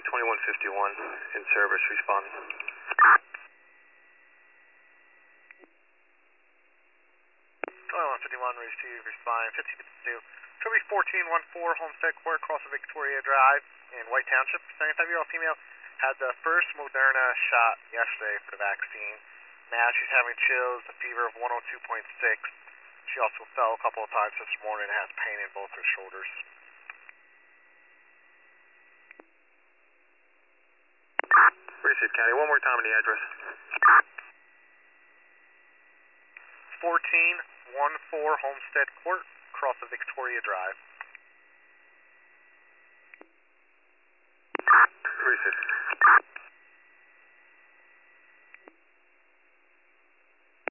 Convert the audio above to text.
2151 in service, responding. 2151, receive, responding, 1552. Trophy 1414, Homestead Court, across the Victoria Drive in White Township. 75-year-old female had the first Moderna shot yesterday for the vaccine. Now she's having chills, a fever of 102.6. She also fell a couple of times this morning and has pain in both her shoulders. Receive, County. One more time on the address. 1414 Homestead Court, across the Victoria Drive. Receive.